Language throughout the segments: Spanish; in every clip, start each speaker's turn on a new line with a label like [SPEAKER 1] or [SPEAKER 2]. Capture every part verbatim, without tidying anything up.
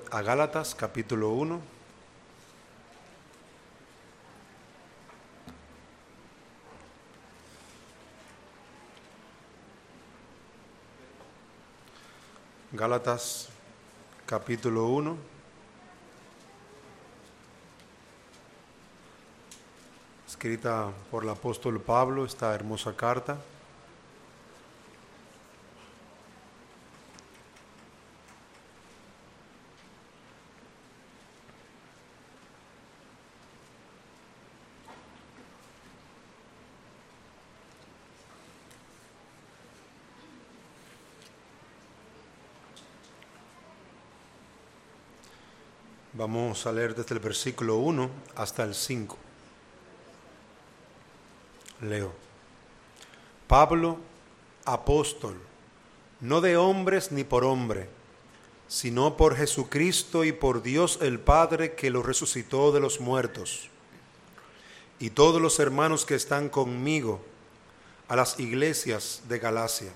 [SPEAKER 1] a Gálatas capítulo uno. Gálatas capítulo uno. Escrita por el apóstol Pablo, esta hermosa carta. Vamos a leer desde el versículo uno hasta el cinco. Leo. Pablo, apóstol, no de hombres ni por hombre, sino por Jesucristo y por Dios el Padre que lo resucitó de los muertos, y todos los hermanos que están conmigo, a las iglesias de Galacia.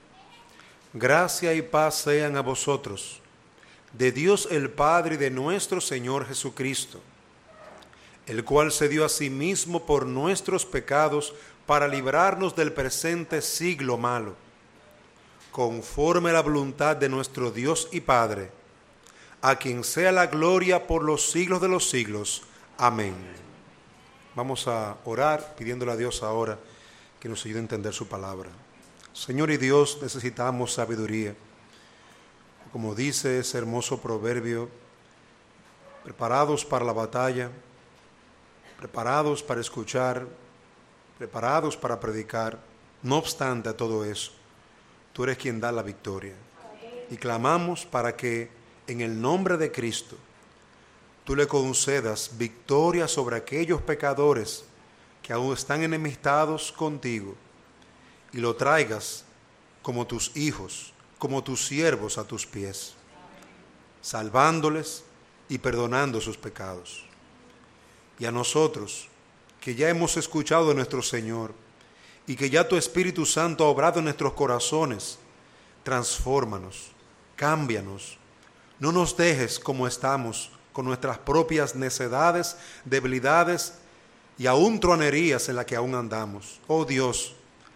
[SPEAKER 1] Gracia y paz sean a vosotros, de Dios el Padre y de nuestro Señor Jesucristo, el cual se dio a sí mismo por nuestros pecados para librarnos del presente siglo malo, conforme a la voluntad de nuestro Dios y Padre, a quien sea la gloria por los siglos de los siglos. Amén. Vamos a orar pidiéndole a Dios ahora que nos ayude a entender su palabra. Señor y Dios, necesitamos sabiduría. Como dice ese hermoso proverbio, preparados para la batalla, preparados para escuchar, preparados para predicar. No obstante a todo eso, tú eres quien da la victoria. Y clamamos para que en el nombre de Cristo tú le concedas victoria sobre aquellos pecadores que aún están enemistados contigo y lo traigas como tus hijos, como tus siervos a tus pies, salvándoles y perdonando sus pecados. Y a nosotros, que ya hemos escuchado de nuestro Señor y que ya tu Espíritu Santo ha obrado en nuestros corazones, transfórmanos, cámbianos, no nos dejes como estamos con nuestras propias necedades, debilidades y aún tronerías en las que aún andamos. Oh Dios,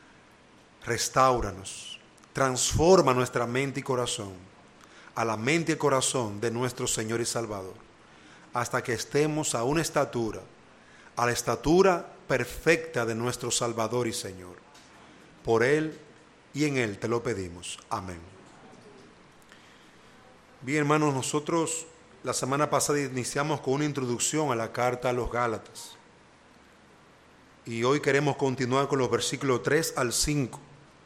[SPEAKER 1] restáuranos, transforma nuestra mente y corazón a la mente y corazón de nuestro Señor y Salvador, hasta que estemos a una estatura, a la estatura perfecta de nuestro Salvador y Señor. Por Él y en Él te lo pedimos. Amén. Bien, hermanos, nosotros la semana pasada iniciamos con una introducción a la carta a los Gálatas. Y hoy queremos continuar con los versículos tres al cinco.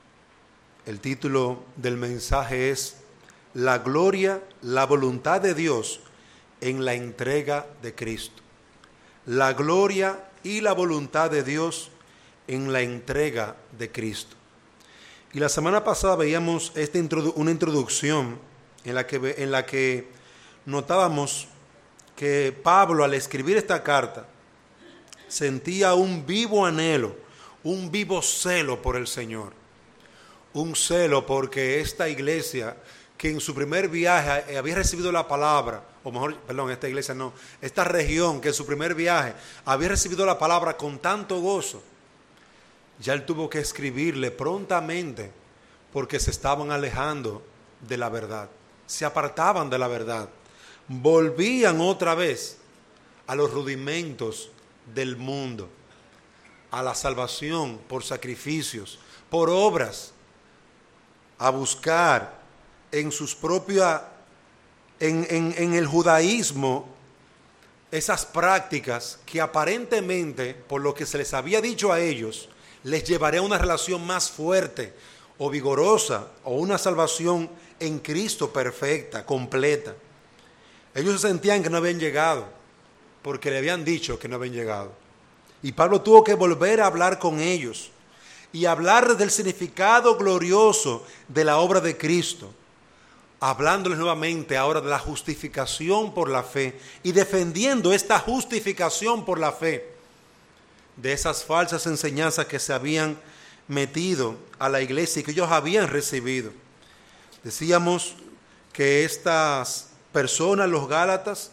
[SPEAKER 1] El título del mensaje es La gloria, la voluntad de Dios en la entrega de Cristo. La gloria y la voluntad de Dios en la entrega de Cristo. Y la semana pasada veíamos esta introdu- una introducción en la, que, en la que notábamos que Pablo, al escribir esta carta, sentía un vivo anhelo, un vivo celo por el Señor. Un celo porque esta iglesia, que en su primer viaje había recibido la palabra, o mejor, perdón, esta iglesia no, esta región que en su primer viaje había recibido la palabra con tanto gozo, ya él tuvo que escribirle prontamente porque se estaban alejando de la verdad, se apartaban de la verdad, volvían otra vez a los rudimentos del mundo, a la salvación por sacrificios, por obras, a buscar en sus propias, en, en, en el judaísmo, esas prácticas que aparentemente, por lo que se les había dicho a ellos, les llevaría a una relación más fuerte o vigorosa o una salvación en Cristo perfecta, completa. Ellos se sentían que no habían llegado porque le habían dicho que no habían llegado. Y Pablo tuvo que volver a hablar con ellos y hablar del significado glorioso de la obra de Cristo, hablándoles nuevamente ahora de la justificación por la fe y defendiendo esta justificación por la fe de esas falsas enseñanzas que se habían metido a la iglesia y que ellos habían recibido. Decíamos que estas personas, los Gálatas,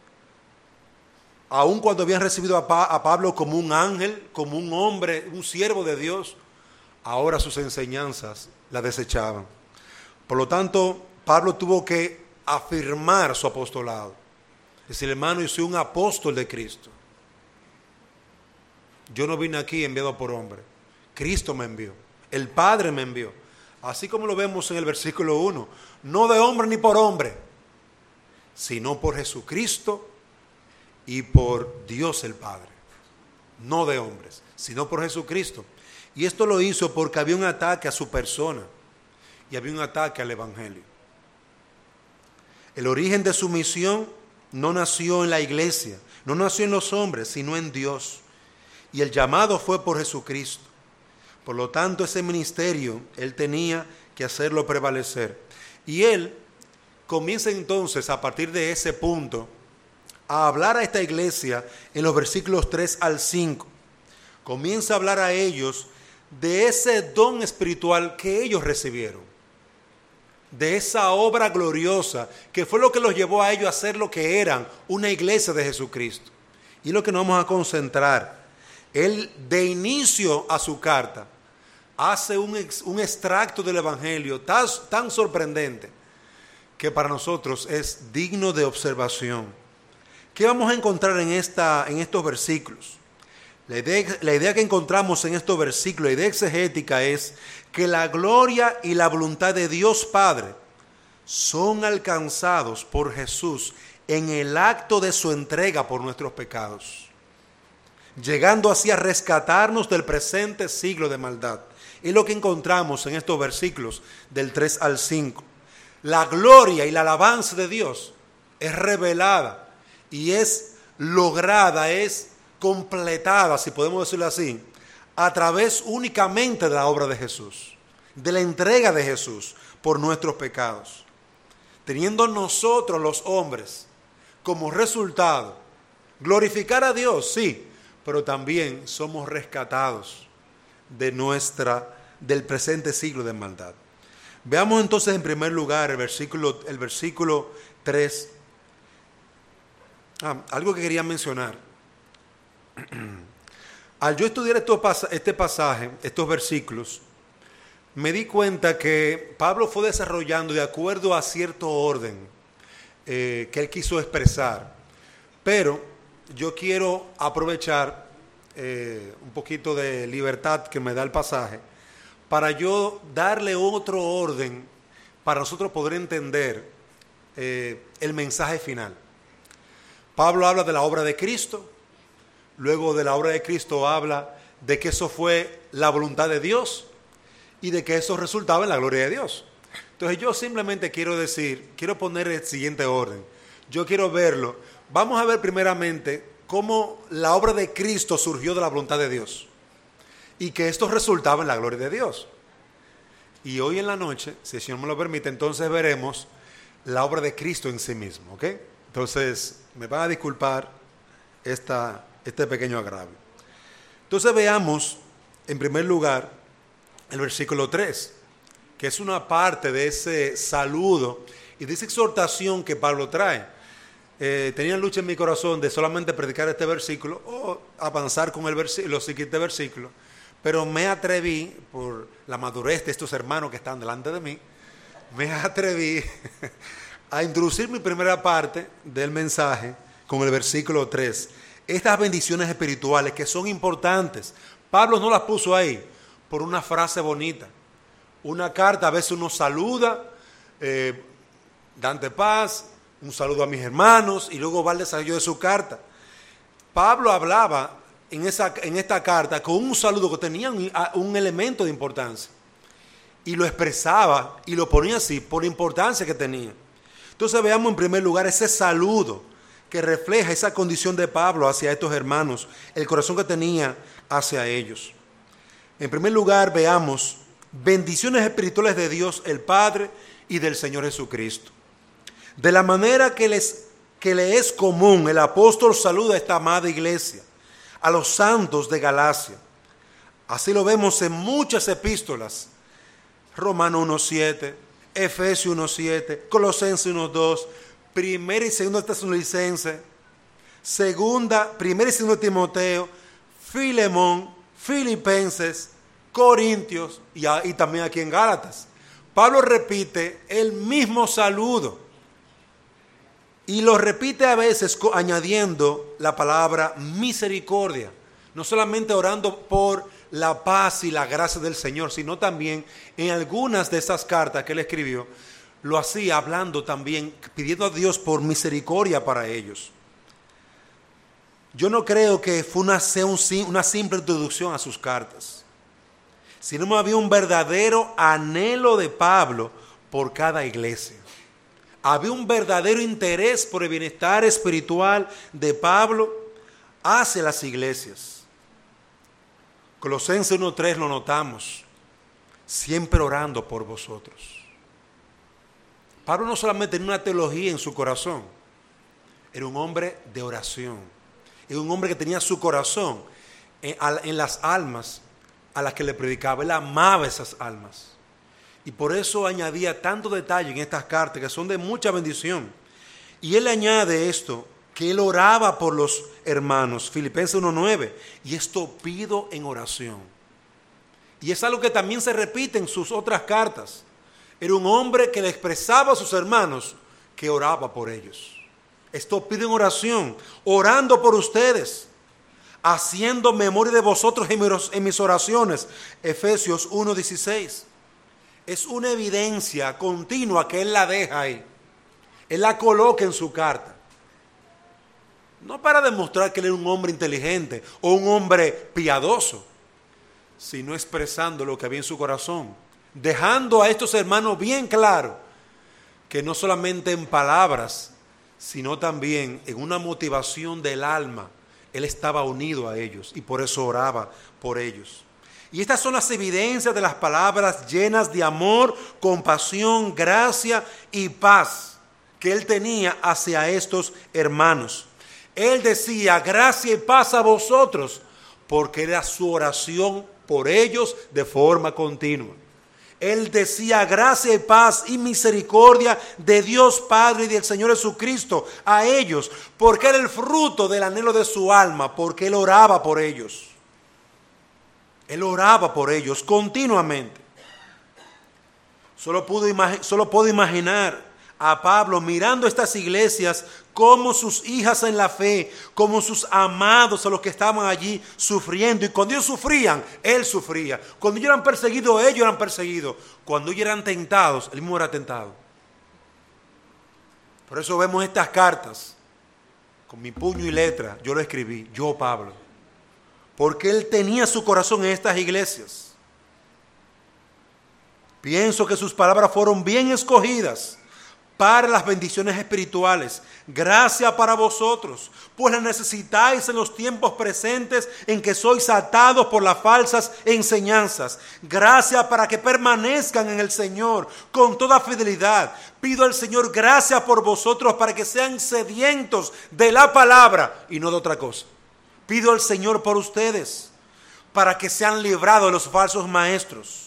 [SPEAKER 1] aun cuando habían recibido a, pa a Pablo como un ángel, como un hombre, un siervo de Dios, ahora sus enseñanzas las desechaban. Por lo tanto, Pablo tuvo que afirmar su apostolado. Es decir, hermano, yo soy un apóstol de Cristo. Yo no vine aquí enviado por hombre. Cristo me envió. El Padre me envió. Así como lo vemos en el versículo uno. No de hombre ni por hombre, sino por Jesucristo y por Dios el Padre. No de hombres, sino por Jesucristo. Y esto lo hizo porque había un ataque a su persona y había un ataque al Evangelio. El origen de su misión no nació en la iglesia, no nació en los hombres, sino en Dios. Y el llamado fue por Jesucristo. Por lo tanto, ese ministerio, él tenía que hacerlo prevalecer. Y él comienza entonces, a partir de ese punto, a hablar a esta iglesia en los versículos tres al cinco. Comienza a hablar a ellos de ese don espiritual que ellos recibieron, de esa obra gloriosa que fue lo que los llevó a ellos a ser lo que eran, una iglesia de Jesucristo. Y lo que nos vamos a concentrar. Él, de inicio a su carta, hace un, ex, un extracto del Evangelio tan, tan sorprendente que para nosotros es digno de observación. ¿Qué vamos a encontrar en, esta, en estos versículos? La idea, la idea que encontramos en estos versículos, la idea exegética es que la gloria y la voluntad de Dios Padre son alcanzados por Jesús en el acto de su entrega por nuestros pecados, llegando así a rescatarnos del presente siglo de maldad. Es lo que encontramos en estos versículos del tres al cinco. La gloria y la alabanza de Dios es revelada y es lograda, es completada, si podemos decirlo así, a través únicamente de la obra de Jesús, de la entrega de Jesús por nuestros pecados. Teniendo nosotros los hombres como resultado glorificar a Dios, sí, pero también somos rescatados de nuestra, del presente siglo de maldad. Veamos entonces en primer lugar el versículo, el versículo tres. Ah, algo que quería mencionar. Al yo estudiar este pasaje, estos versículos, me di cuenta que Pablo fue desarrollando de acuerdo a cierto orden eh, que él quiso expresar. Pero yo quiero aprovechar eh, un poquito de libertad que me da el pasaje para yo darle otro orden para nosotros poder entender eh, el mensaje final. Pablo habla de la obra de Cristo, luego de la obra de Cristo habla de que eso fue la voluntad de Dios y de que eso resultaba en la gloria de Dios. Entonces yo simplemente quiero decir, quiero poner el siguiente orden. Yo quiero verlo. Vamos a ver primeramente cómo la obra de Cristo surgió de la voluntad de Dios y que esto resultaba en la gloria de Dios. Y hoy en la noche, si el Señor me lo permite, entonces veremos la obra de Cristo en sí mismo, ¿ok? Entonces, me van a disculpar esta, este pequeño agravio. Entonces veamos, en primer lugar, el versículo tres, que es una parte de ese saludo y de esa exhortación que Pablo trae. Eh, tenía lucha en mi corazón de solamente predicar este versículo o avanzar con el versículo, los siguientes versículos, pero me atreví, por la madurez de estos hermanos que están delante de mí, me atreví a introducir mi primera parte del mensaje con el versículo tres. Estas bendiciones espirituales que son importantes, Pablo no las puso ahí por una frase bonita. Una carta, a veces uno saluda, eh, dante paz, un saludo a mis hermanos y luego va al desarrollo de su carta. Pablo hablaba en, esa, en esta carta con un saludo que tenía un, un elemento de importancia y lo expresaba y lo ponía así por la importancia que tenía. Entonces veamos en primer lugar ese saludo que refleja esa condición de Pablo hacia estos hermanos, el corazón que tenía hacia ellos. En primer lugar veamos bendiciones espirituales de Dios el Padre y del Señor Jesucristo. De la manera que, les, que le es común, el apóstol saluda a esta amada iglesia, a los santos de Galacia. Así lo vemos en muchas epístolas, Romanos uno siete, Efesios uno siete, Colosenses uno dos, Primera y segunda Tesalonicenses, segunda, primera y segunda Timoteo, Filemón, Filipenses, Corintios y, y también aquí en Gálatas. Pablo repite el mismo saludo y lo repite a veces añadiendo la palabra misericordia, no solamente orando por la paz y la gracia del Señor, sino también en algunas de esas cartas que él escribió, lo hacía hablando también, pidiendo a Dios por misericordia para ellos. Yo no creo que fue una, una simple introducción a sus cartas, sino había un verdadero anhelo de Pablo por cada iglesia. Había un verdadero interés por el bienestar espiritual de Pablo hacia las iglesias. Colosenses uno tres lo notamos, siempre orando por vosotros. Pablo no solamente tenía una teología en su corazón, era un hombre de oración. Era un hombre que tenía su corazón en, en las almas a las que le predicaba. Él amaba esas almas. Y por eso añadía tanto detalle en estas cartas que son de mucha bendición. Y él añade esto, que él oraba por los hermanos. Filipenses uno nueve. Y esto pido en oración. Y es algo que también se repite en sus otras cartas. Era un hombre que le expresaba a sus hermanos que oraba por ellos. Esto pido en oración, orando por ustedes, haciendo memoria de vosotros en mis oraciones. Efesios uno dieciséis. Es una evidencia continua que él la deja ahí. Él la coloca en su carta. No para demostrar que él era un hombre inteligente o un hombre piadoso, sino expresando lo que había en su corazón. Dejando a estos hermanos bien claro que no solamente en palabras, sino también en una motivación del alma, él estaba unido a ellos y por eso oraba por ellos. Y estas son las evidencias de las palabras llenas de amor, compasión, gracia y paz que él tenía hacia estos hermanos. Él decía, gracia y paz a vosotros, porque era su oración por ellos de forma continua. Él decía gracia y paz y misericordia de Dios Padre y del Señor Jesucristo a ellos, porque era el fruto del anhelo de su alma, porque él oraba por ellos. Él oraba por ellos continuamente. Solo puedo, imag- solo puedo imaginar a Pablo mirando estas iglesias como sus hijas en la fe, como sus amados a los que estaban allí sufriendo. Y cuando ellos sufrían, él sufría. Cuando ellos eran perseguidos, ellos eran perseguidos. Cuando ellos eran tentados, él mismo era tentado. Por eso vemos estas cartas, con mi puño y letra, yo lo escribí, yo Pablo. Porque él tenía su corazón en estas iglesias. Pienso que sus palabras fueron bien escogidas para las bendiciones espirituales. Gracia para vosotros, pues la necesitáis en los tiempos presentes en que sois atados por las falsas enseñanzas. Gracia para que permanezcan en el Señor con toda fidelidad. Pido al Señor gracia por vosotros para que sean sedientos de la palabra y no de otra cosa. Pido al Señor por ustedes para que sean librados de los falsos maestros.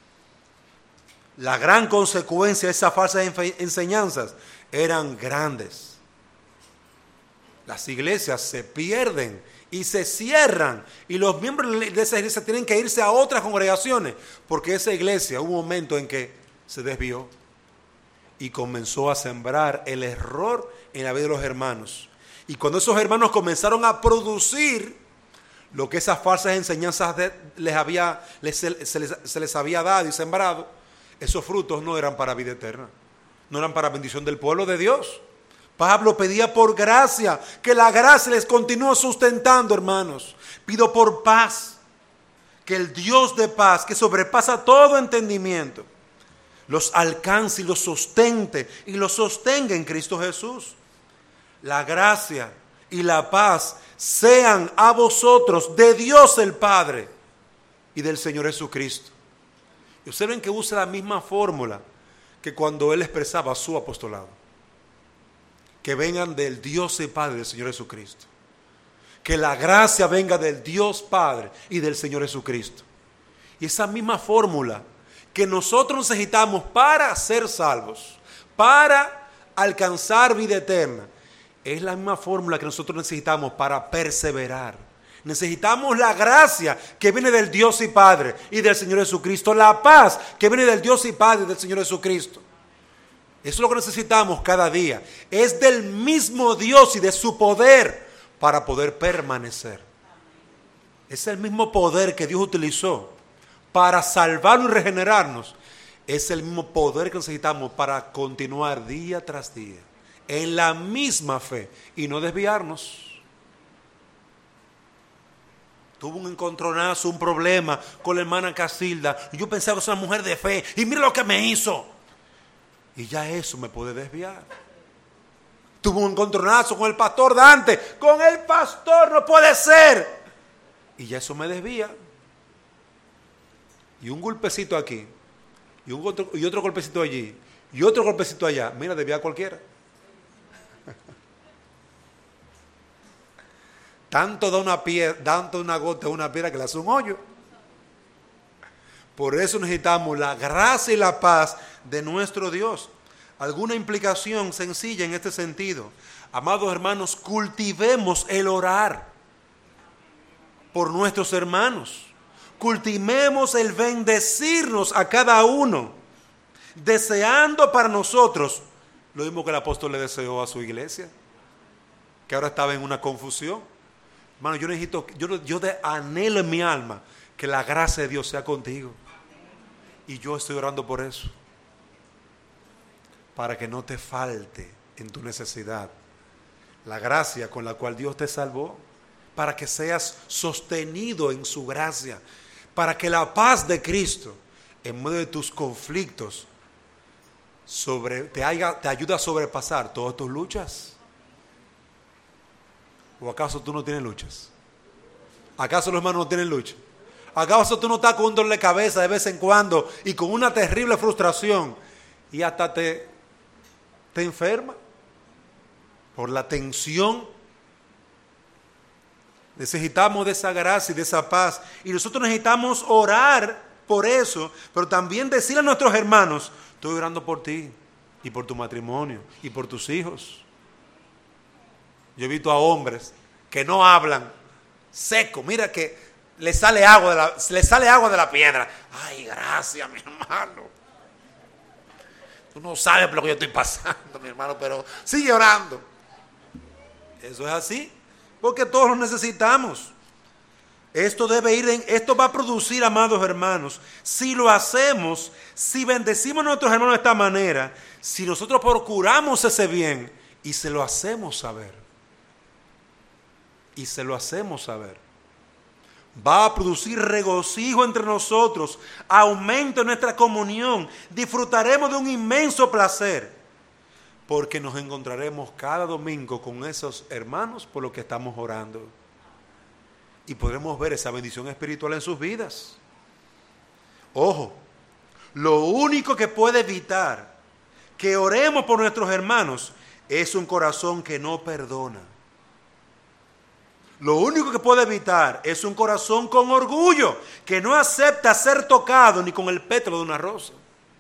[SPEAKER 1] La gran consecuencia de esas falsas enseñanzas eran grandes. Las iglesias se pierden y se cierran y los miembros de esa iglesia tienen que irse a otras congregaciones porque esa iglesia hubo un momento en que se desvió y comenzó a sembrar el error en la vida de los hermanos. Y cuando esos hermanos comenzaron a producir lo que esas falsas enseñanzas de, les había, les, se, les, se les había dado y sembrado, esos frutos no eran para vida eterna, no eran para bendición del pueblo de Dios. Pablo pedía por gracia, que la gracia les continúe sustentando, hermanos. Pido por paz, que el Dios de paz, que sobrepasa todo entendimiento, los alcance y los sustente y los sostenga en Cristo Jesús. La gracia y la paz sean a vosotros de Dios el Padre y del Señor Jesucristo. Y observen que usa la misma fórmula que cuando él expresaba su apostolado. Que vengan del Dios y Padre del Señor Jesucristo. Que la gracia venga del Dios Padre y del Señor Jesucristo. Y esa misma fórmula que nosotros necesitamos para ser salvos, para alcanzar vida eterna. Es la misma fórmula que nosotros necesitamos para perseverar. Necesitamos la gracia que viene del Dios y Padre y del Señor Jesucristo. La paz que viene del Dios y Padre y del Señor Jesucristo. Eso es lo que necesitamos cada día. Es del mismo Dios y de su poder para poder permanecer. Es el mismo poder que Dios utilizó para salvarnos y regenerarnos. Es el mismo poder que necesitamos para continuar día tras día en la misma fe y no desviarnos. Tuvo un encontronazo, un problema con la hermana Casilda. Y yo pensaba que es una mujer de fe. Y mira lo que me hizo. Y ya eso me puede desviar. Tuvo un encontronazo con el pastor Dante. Con el pastor no puede ser. Y ya eso me desvía. Y un golpecito aquí. Y, un otro, y otro golpecito allí. Y otro golpecito allá. Mira, desvía a cualquiera. Tanto da una piedra, tanto una gota de una piedra que le hace un hoyo. Por eso necesitamos la gracia y la paz de nuestro Dios. Alguna implicación sencilla en este sentido. Amados hermanos, cultivemos el orar por nuestros hermanos. Cultivemos el bendecirnos a cada uno, deseando para nosotros lo mismo que el apóstol le deseó a su iglesia, que ahora estaba en una confusión. Hermano, yo necesito, yo, yo de anhelo en mi alma que la gracia de Dios sea contigo. Y yo estoy orando por eso. Para que no te falte en tu necesidad la gracia con la cual Dios te salvó. Para que seas sostenido en su gracia. Para que la paz de Cristo en medio de tus conflictos sobre, te, haya, te ayude a sobrepasar todas tus luchas. ¿O acaso tú no tienes luchas? ¿Acaso los hermanos no tienen lucha? ¿Acaso tú no estás con un dolor de cabeza de vez en cuando y con una terrible frustración y hasta te, te enferma por la tensión? Necesitamos de esa gracia y de esa paz. Y nosotros necesitamos orar por eso, pero también decirle a nuestros hermanos, estoy orando por ti y por tu matrimonio y por tus hijos. Yo he visto a hombres que no hablan, seco, mira que le sale agua de la, le sale agua de la piedra. Ay, gracias, mi hermano. Tú no sabes por lo que yo estoy pasando, mi hermano, pero sigue orando. Eso es así, porque todos lo necesitamos. Esto debe ir en, esto va a producir, amados hermanos, si lo hacemos, si bendecimos a nuestros hermanos de esta manera, si nosotros procuramos ese bien y se lo hacemos saber. Y se lo hacemos saber. Va a producir regocijo entre nosotros, aumento en nuestra comunión, disfrutaremos de un inmenso placer, porque nos encontraremos cada domingo con esos hermanos por los que estamos orando. Y podremos ver esa bendición espiritual en sus vidas. Ojo, lo único que puede evitar que oremos por nuestros hermanos es un corazón que no perdona. Lo único que puede evitar es un corazón con orgullo, que no acepta ser tocado ni con el pétalo de una rosa.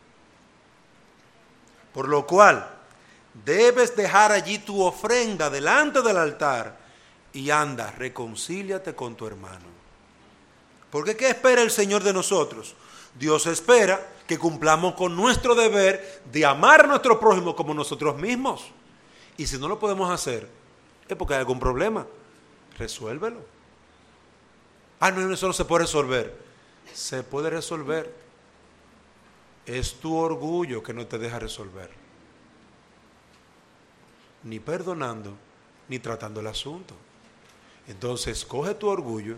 [SPEAKER 1] Por lo cual, debes dejar allí tu ofrenda delante del altar y anda, reconcíliate con tu hermano. Porque ¿qué espera el Señor de nosotros? Dios espera que cumplamos con nuestro deber de amar a nuestro prójimo como nosotros mismos. Y si no lo podemos hacer, es porque hay algún problema. Resuélvelo. Ah, no, eso no se puede resolver. Se puede resolver. Es tu orgullo que no te deja resolver. Ni perdonando, ni tratando el asunto. Entonces, coge tu orgullo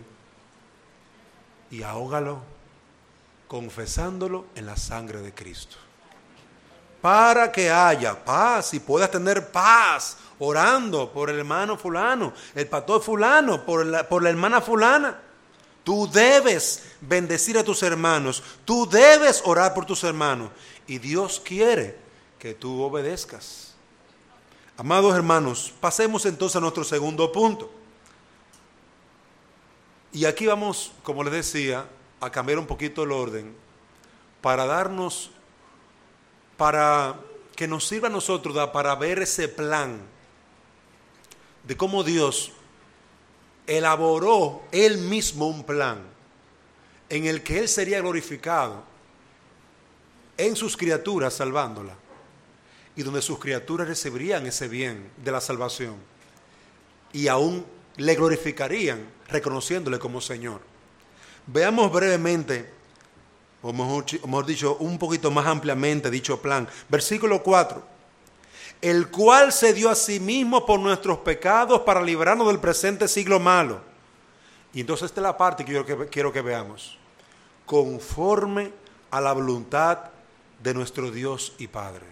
[SPEAKER 1] y ahógalo, confesándolo en la sangre de Cristo. Para que haya paz y puedas tener paz, orando por el hermano fulano, el pastor fulano, por la, por la hermana fulana. Tú debes bendecir a tus hermanos, tú debes orar por tus hermanos y Dios quiere que tú obedezcas. Amados hermanos, pasemos entonces a nuestro segundo punto. Y aquí vamos, como les decía, a cambiar un poquito el orden para darnos, para que nos sirva a nosotros da para ver ese plan de cómo Dios elaboró Él mismo un plan en el que Él sería glorificado en sus criaturas salvándolas, y donde sus criaturas recibirían ese bien de la salvación y aún le glorificarían reconociéndole como Señor. Veamos brevemente, o mejor, o mejor dicho, un poquito más ampliamente dicho plan. Versículo cuatro. El cual se dio a sí mismo por nuestros pecados para librarnos del presente siglo malo. Y entonces esta es la parte que yo quiero que, quiero que veamos. Conforme a la voluntad de nuestro Dios y Padre.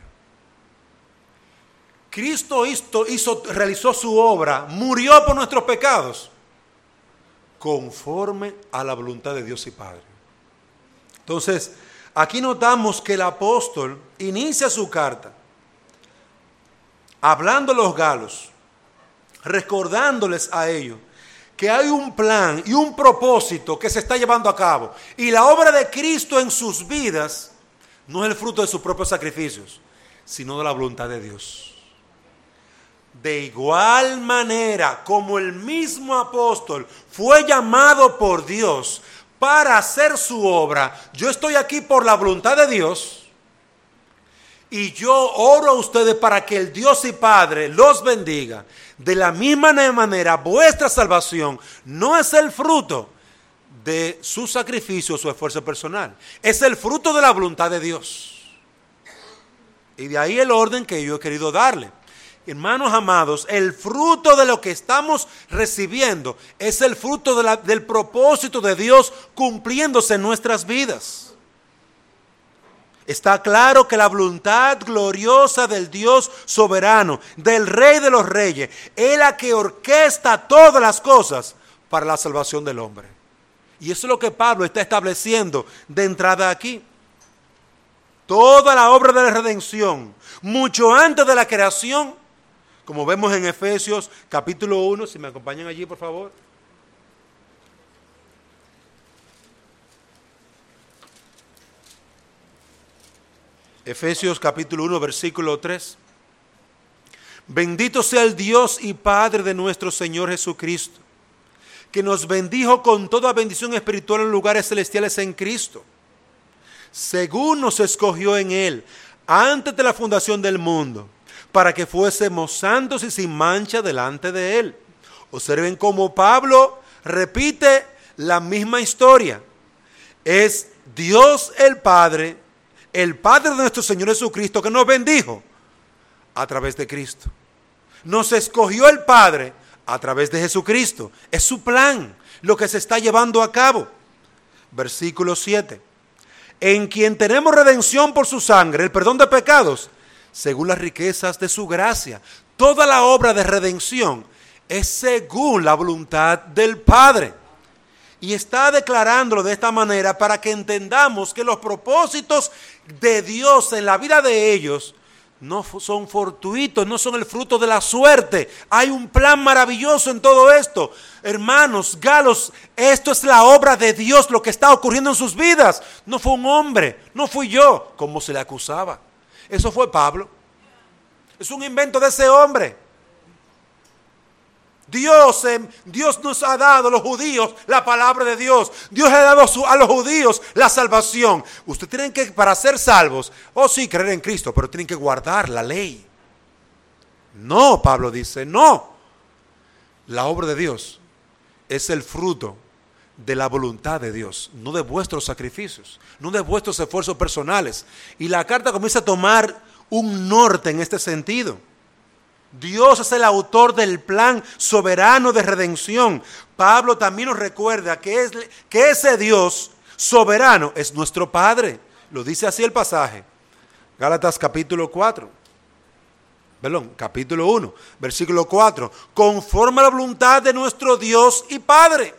[SPEAKER 1] Cristo hizo, hizo, realizó su obra, murió por nuestros pecados, conforme a la voluntad de Dios y Padre. Entonces, aquí notamos que el apóstol inicia su carta hablando a los galos, recordándoles a ellos que hay un plan y un propósito que se está llevando a cabo. Y la obra de Cristo en sus vidas no es el fruto de sus propios sacrificios, sino de la voluntad de Dios. De igual manera como el mismo apóstol fue llamado por Dios para hacer su obra, yo estoy aquí por la voluntad de Dios y yo oro a ustedes para que el Dios y Padre los bendiga. De la misma manera, vuestra salvación no es el fruto de su sacrificio o su esfuerzo personal, es el fruto de la voluntad de Dios. Y de ahí el orden que yo he querido darle. Hermanos amados, el fruto de lo que estamos recibiendo es el fruto de la, del propósito de Dios cumpliéndose en nuestras vidas. Está claro que la voluntad gloriosa del Dios soberano, del Rey de los Reyes, es la que orquesta todas las cosas para la salvación del hombre. Y eso es lo que Pablo está estableciendo de entrada aquí. Toda la obra de la redención, mucho antes de la creación, como vemos en Efesios capítulo uno, si me acompañan allí por favor. Efesios capítulo uno, versículo tres. Bendito sea el Dios y Padre de nuestro Señor Jesucristo, que nos bendijo con toda bendición espiritual en lugares celestiales en Cristo, según nos escogió en Él, antes de la fundación del mundo, para que fuésemos santos y sin mancha delante de Él. Observen cómo Pablo repite la misma historia. Es Dios el Padre, el Padre de nuestro Señor Jesucristo, que nos bendijo a través de Cristo. Nos escogió el Padre a través de Jesucristo. Es su plan, lo que se está llevando a cabo. Versículo siete. En quien tenemos redención por su sangre, el perdón de pecados, según las riquezas de su gracia. Toda la obra de redención es según la voluntad del Padre. Y está declarándolo de esta manera para que entendamos que los propósitos de Dios en la vida de ellos no son fortuitos, no son el fruto de la suerte. Hay un plan maravilloso en todo esto. Hermanos, galos, esto es la obra de Dios, lo que está ocurriendo en sus vidas. No fue un hombre, no fui yo, como se le acusaba. Eso fue Pablo. Es un invento de ese hombre. Dios, eh, Dios nos ha dado a los judíos la palabra de Dios. Dios ha dado su, a los judíos la salvación. Ustedes tienen que, para ser salvos, oh sí, creer en Cristo, pero tienen que guardar la ley. No, Pablo dice, no. La obra de Dios es el fruto de la voluntad de Dios, no de vuestros sacrificios, no de vuestros esfuerzos personales. Y la carta comienza a tomar un norte en este sentido. Dios es el autor del plan soberano de redención. Pablo también nos recuerda que, es, que ese Dios soberano es nuestro Padre. Lo dice así el pasaje. Gálatas capítulo cuatro. Perdón, capítulo uno, versículo cuatro. Conforme a la voluntad de nuestro Dios y Padre.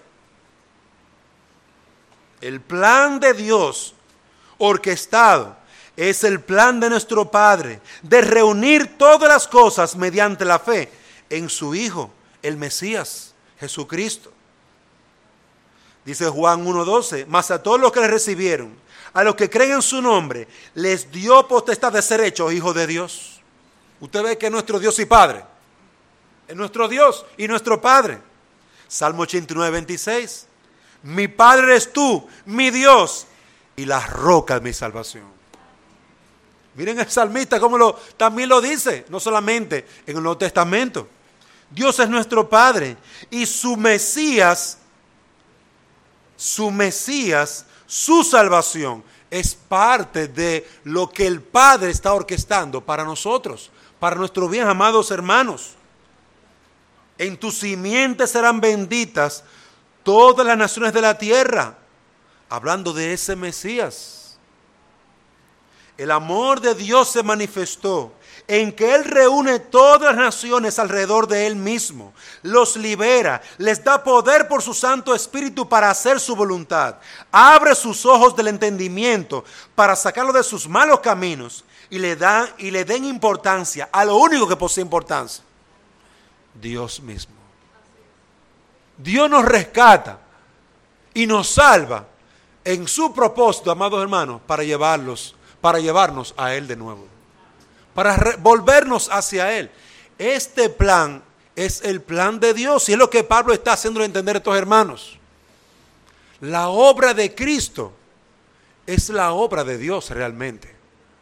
[SPEAKER 1] El plan de Dios orquestado es el plan de nuestro Padre de reunir todas las cosas mediante la fe en su Hijo, el Mesías, Jesucristo. Dice Juan uno doce, mas a todos los que le recibieron, a los que creen en su nombre, les dio potestad de ser hechos hijos de Dios. Usted ve que es nuestro Dios y Padre. Es nuestro Dios y nuestro Padre. Salmo ochenta y nueve, veintiséis. Mi Padre eres tú, mi Dios, y la roca de mi salvación. Miren el salmista cómo lo, también lo dice, no solamente en el Nuevo Testamento. Dios es nuestro Padre y su Mesías, su Mesías, su salvación es parte de lo que el Padre está orquestando para nosotros, para nuestros bien amados hermanos. En tu simiente serán benditas todas las naciones de la tierra, hablando de ese Mesías. El amor de Dios se manifestó en que Él reúne todas las naciones alrededor de Él mismo, los libera, les da poder por su Santo Espíritu para hacer su voluntad, abre sus ojos del entendimiento para sacarlo de sus malos caminos y le, da, y le den importancia a lo único que posee importancia, Dios mismo. Dios nos rescata y nos salva en su propósito, amados hermanos, para llevarlos, para llevarnos a Él de nuevo, para re- volvernos hacia Él. Este plan es el plan de Dios y es lo que Pablo está haciendo entender a estos hermanos. La obra de Cristo es la obra de Dios realmente.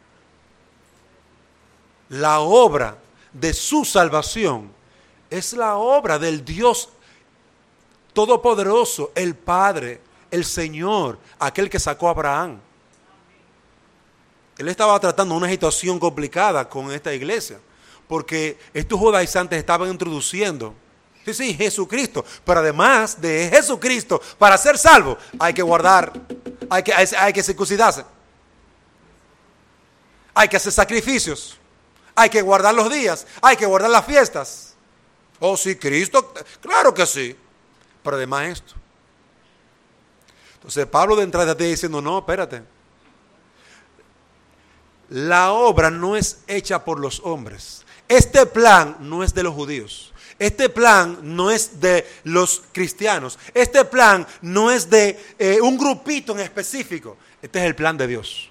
[SPEAKER 1] La obra de su salvación es la obra del Dios Todopoderoso, el Padre, el Señor, aquel que sacó a Abraham. Él estaba tratando una situación complicada con esta iglesia, porque estos judaizantes estaban introduciendo, sí, sí, Jesucristo, pero además de Jesucristo, para ser salvo, hay que guardar, hay que, hay que circuncidarse, hay que hacer sacrificios, hay que guardar los días, hay que guardar las fiestas. Oh, sí, Cristo, claro que sí, pero además esto. Entonces Pablo de entrada está diciendo, no, espérate. La obra no es hecha por los hombres. Este plan no es de los judíos. Este plan no es de los cristianos. Este plan no es de eh, un grupito en específico. Este es el plan de Dios.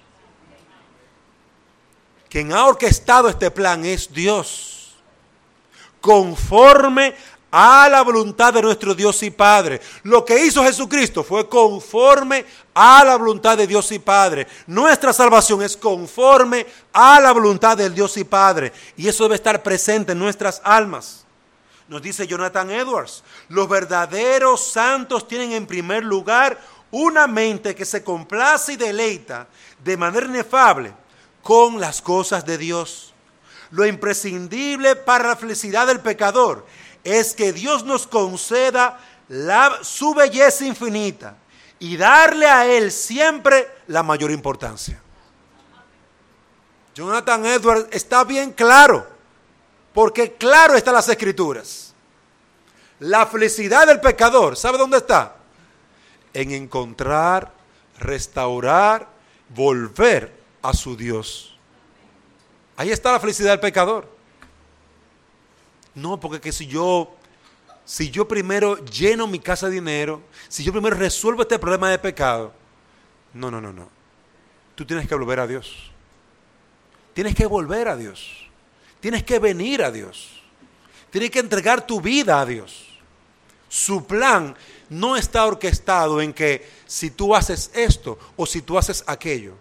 [SPEAKER 1] Quien ha orquestado este plan es Dios, conforme a la voluntad de nuestro Dios y Padre. Lo que hizo Jesucristo fue conforme a la voluntad de Dios y Padre. Nuestra salvación es conforme a la voluntad del Dios y Padre. Y eso debe estar presente en nuestras almas. Nos dice Jonathan Edwards, los verdaderos santos tienen en primer lugar una mente que se complace y deleita de manera inefable con las cosas de Dios. Lo imprescindible para la felicidad del pecador es que Dios nos conceda la, su belleza infinita y darle a Él siempre la mayor importancia. Jonathan Edwards está bien claro, porque claro están las Escrituras. La felicidad del pecador, ¿sabe dónde está? En encontrar, restaurar, volver a su Dios. Ahí está la felicidad del pecador. No, porque que si yo, si yo primero lleno mi casa de dinero, si yo primero resuelvo este problema de pecado, no, no, no, no. Tú tienes que volver a Dios. Tienes que volver a Dios. Tienes que venir a Dios. Tienes que entregar tu vida a Dios. Su plan no está orquestado en que si tú haces esto o si tú haces aquello.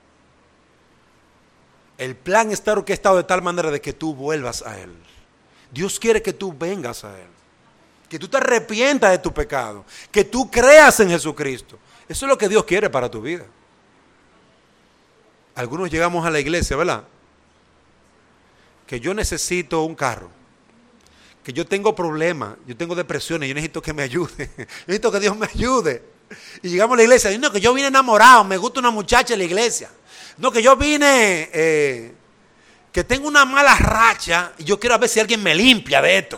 [SPEAKER 1] El plan está orquestado de tal manera de que tú vuelvas a Él. Dios quiere que tú vengas a Él, que tú te arrepientas de tu pecado, que tú creas en Jesucristo. Eso es lo que Dios quiere para tu vida. Algunos llegamos a la iglesia, ¿verdad? Que yo necesito un carro, que yo tengo problemas, yo tengo depresiones, yo necesito que me ayude, yo necesito que Dios me ayude. Y llegamos a la iglesia, y no, que yo vine enamorado, me gusta una muchacha en la iglesia. No, que yo vine... Eh, que tengo una mala racha y yo quiero ver si alguien me limpia de esto.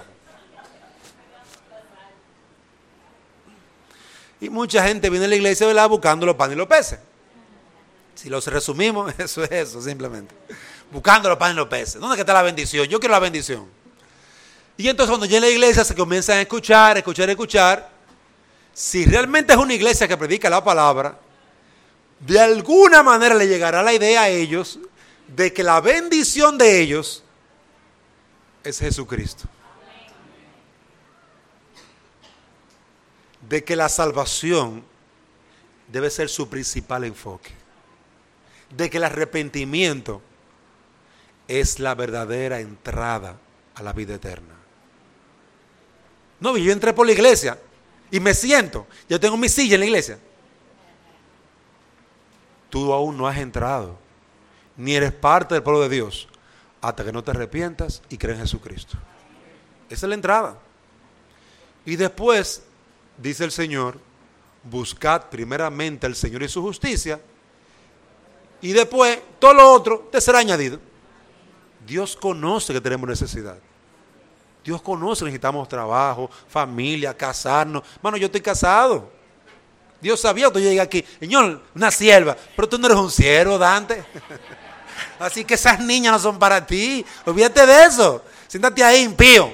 [SPEAKER 1] Y mucha gente viene a la iglesia, ¿verdad?, buscando los panes y los peces. Si los resumimos, eso es eso, simplemente. Buscando los panes y los peces. ¿Dónde está la bendición? Yo quiero la bendición. Y entonces cuando llega a la iglesia se comienzan a escuchar, escuchar, escuchar. Si realmente es una iglesia que predica la palabra, de alguna manera le llegará la idea a ellos de que la bendición de ellos es Jesucristo. De que la salvación debe ser su principal enfoque. De que el arrepentimiento es la verdadera entrada a la vida eterna. No, yo entré por la iglesia y me siento, yo tengo mi silla en la iglesia. Tú aún no has entrado, ni eres parte del pueblo de Dios, hasta que no te arrepientas y crees en Jesucristo. Esa es la entrada. Y después, dice el Señor, buscad primeramente al Señor y su justicia, y después todo lo otro te será añadido. Dios conoce que tenemos necesidad. Dios conoce que necesitamos trabajo, familia, casarnos. Mano, yo estoy casado. Dios sabía que tú llegas aquí. Señor, una sierva. Pero tú no eres un siervo, Dante. Así que esas niñas no son para ti. Olvídate de eso. Siéntate ahí, impío.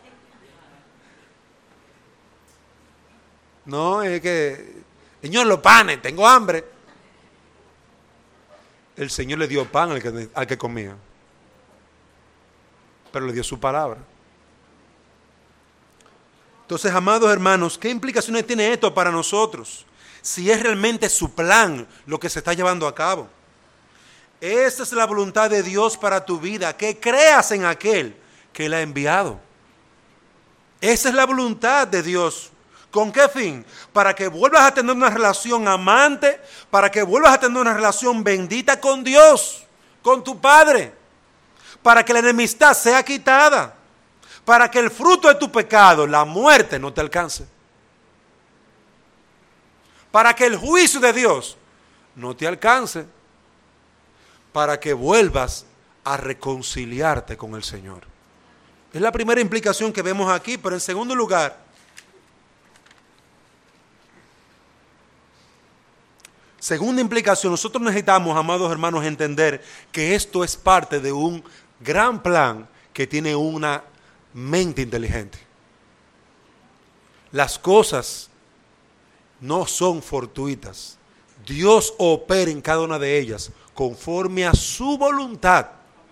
[SPEAKER 1] No, es que, Señor, los panes, tengo hambre. El Señor le dio pan al que, al que comía. Pero le dio su palabra. Entonces, amados hermanos, ¿qué implicaciones tiene esto para nosotros? Si es realmente su plan lo que se está llevando a cabo. Esta es la voluntad de Dios para tu vida, que creas en aquel que Él ha enviado. Esa es la voluntad de Dios. ¿Con qué fin? Para que vuelvas a tener una relación amante, para que vuelvas a tener una relación bendita con Dios, con tu Padre, para que la enemistad sea quitada, para que el fruto de tu pecado, la muerte, no te alcance, para que el juicio de Dios no te alcance, para que vuelvas a reconciliarte con el Señor. Es la primera implicación que vemos aquí, pero en segundo lugar, segunda implicación, nosotros necesitamos, amados hermanos, entender que esto es parte de un gran plan que tiene una mente inteligente. Las cosas no son fortuitas. Dios opera en cada una de ellas conforme a su voluntad.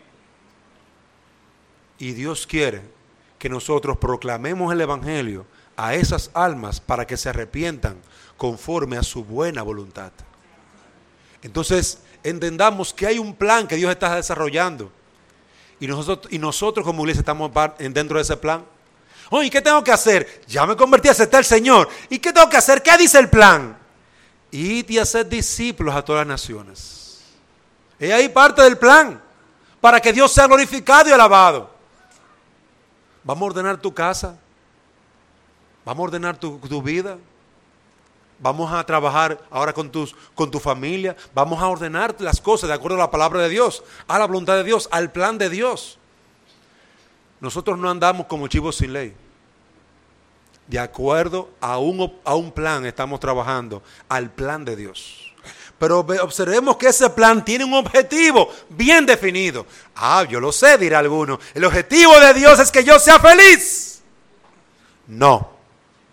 [SPEAKER 1] Y Dios quiere que nosotros proclamemos el Evangelio a esas almas para que se arrepientan conforme a su buena voluntad. Entonces, entendamos que hay un plan que Dios está desarrollando. Y nosotros, y nosotros como iglesia estamos dentro de ese plan. Oye, ¿qué tengo que hacer? Ya me convertí a aceptar al Señor. ¿Y qué tengo que hacer? ¿Qué dice el plan? Id y hacer discípulos a todas las naciones. Es ahí parte del plan. Para que Dios sea glorificado y alabado. Vamos a ordenar tu casa. Vamos a ordenar tu, tu vida. Vamos a trabajar ahora con, tus, con tu familia. Vamos a ordenar las cosas de acuerdo a la palabra de Dios, a la voluntad de Dios, al plan de Dios. Nosotros no andamos como chivos sin ley. De acuerdo a un, a un plan estamos trabajando, al plan de Dios. Pero observemos que ese plan tiene un objetivo bien definido. Ah, yo lo sé, dirá alguno. El objetivo de Dios es que yo sea feliz. No.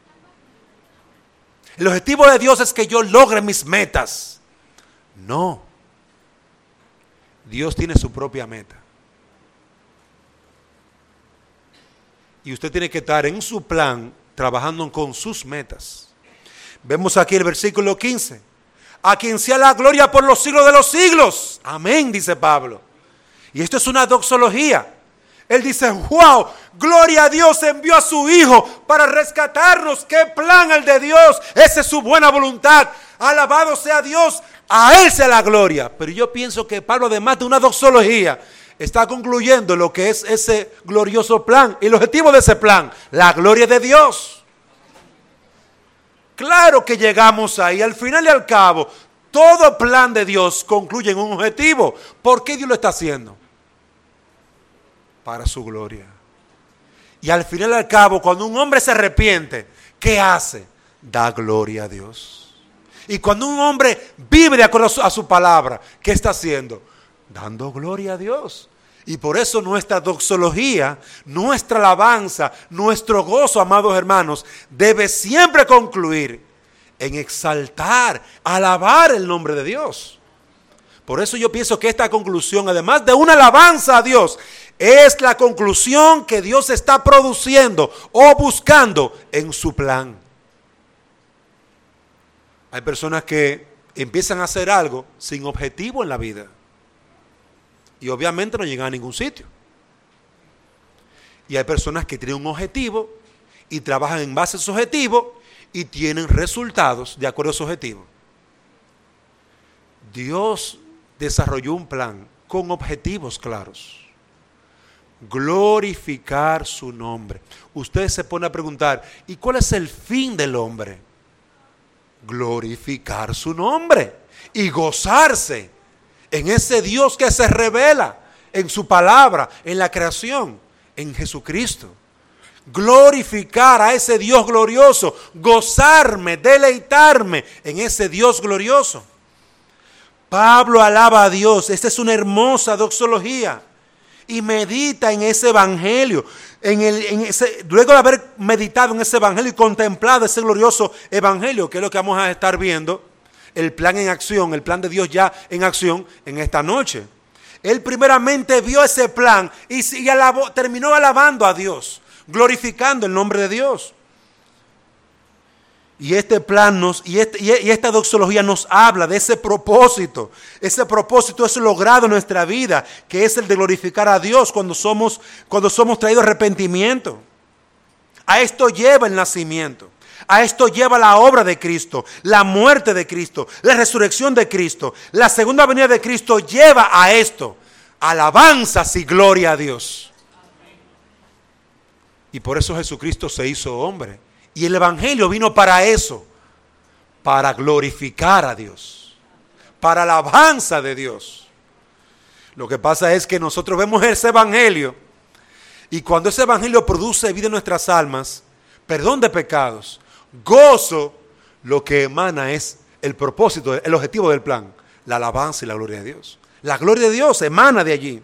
[SPEAKER 1] El objetivo de Dios es que yo logre mis metas. No. Dios tiene su propia meta. Y usted tiene que estar en su plan, trabajando con sus metas. Vemos aquí el versículo quince. A quien sea la gloria por los siglos de los siglos. Amén, dice Pablo. Y esto es una doxología. Él dice, wow, gloria a Dios, envió a su Hijo para rescatarnos. ¡Qué plan el de Dios! Esa es su buena voluntad. Alabado sea Dios, a Él sea la gloria. Pero yo pienso que Pablo, además de una doxología, está concluyendo lo que es ese glorioso plan. Y el objetivo de ese plan, la gloria de Dios. Claro que llegamos ahí, al final y al cabo, todo plan de Dios concluye en un objetivo. ¿Por qué Dios lo está haciendo? Para su gloria. Y al final y al cabo, cuando un hombre se arrepiente, ¿qué hace? Da gloria a Dios. Y cuando un hombre vive de acuerdo a su, a su palabra, ¿qué está haciendo? Dando gloria a Dios. Y por eso nuestra doxología, nuestra alabanza, nuestro gozo, amados hermanos, debe siempre concluir en exaltar, alabar el nombre de Dios. Por eso yo pienso que esta conclusión, además de una alabanza a Dios, es la conclusión que Dios está produciendo o buscando en su plan. Hay personas que empiezan a hacer algo sin objetivo en la vida y obviamente no llegan a ningún sitio. Y hay personas que tienen un objetivo y trabajan en base a ese objetivo y tienen resultados de acuerdo a ese objetivo. Dios desarrolló un plan con objetivos claros. Glorificar su nombre. Usted se pone a preguntar, ¿y cuál es el fin del hombre? Glorificar su nombre y gozarse en ese Dios que se revela en su palabra, en la creación, en Jesucristo. Glorificar a ese Dios glorioso, gozarme, deleitarme en ese Dios glorioso. Pablo alaba a Dios. Esta es una hermosa doxología y medita en ese evangelio. En el, en ese, luego de haber meditado en ese evangelio y contemplado ese glorioso evangelio, que es lo que vamos a estar viendo, el plan en acción, el plan de Dios ya en acción en esta noche. Él primeramente vio ese plan y, y alabó, terminó alabando a Dios, glorificando el nombre de Dios. Y este plan nos, y, este, y esta doxología nos habla de ese propósito. Ese propósito es logrado en nuestra vida, que es el de glorificar a Dios cuando somos, cuando somos traídos a arrepentimiento. A esto lleva el nacimiento. A esto lleva la obra de Cristo, la muerte de Cristo, la resurrección de Cristo. La segunda venida de Cristo lleva a esto. Alabanzas y gloria a Dios. Y por eso Jesucristo se hizo hombre. Y el evangelio vino para eso, para glorificar a Dios, para alabanza de Dios. Lo que pasa es que nosotros vemos ese evangelio y cuando ese evangelio produce vida en nuestras almas, perdón de pecados, gozo, lo que emana es el propósito, el objetivo del plan, la alabanza y la gloria de Dios. La gloria de Dios emana de allí.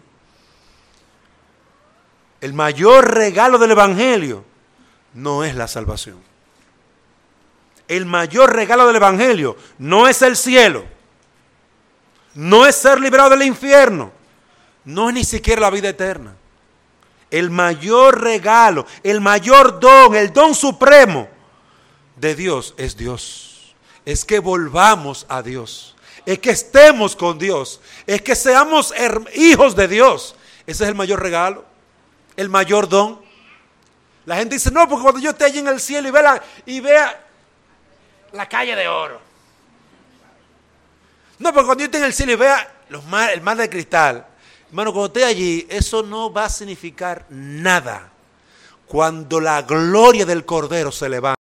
[SPEAKER 1] El mayor regalo del evangelio no es la salvación. El mayor regalo del evangelio no es el cielo, no es ser liberado del infierno, no es ni siquiera la vida eterna. El mayor regalo, el mayor don, el don supremo de Dios es Dios. Es que volvamos a Dios, es que estemos con Dios, es que seamos hijos de Dios. Ese es el mayor regalo, el mayor don. La gente dice, no, porque cuando yo esté allí en el cielo y vea la, y vea la calle de oro. No, porque cuando yo esté en el cielo y vea los mar, el mar de cristal. Hermano, cuando esté allí, eso no va a significar nada. Cuando la gloria del Cordero se levanta.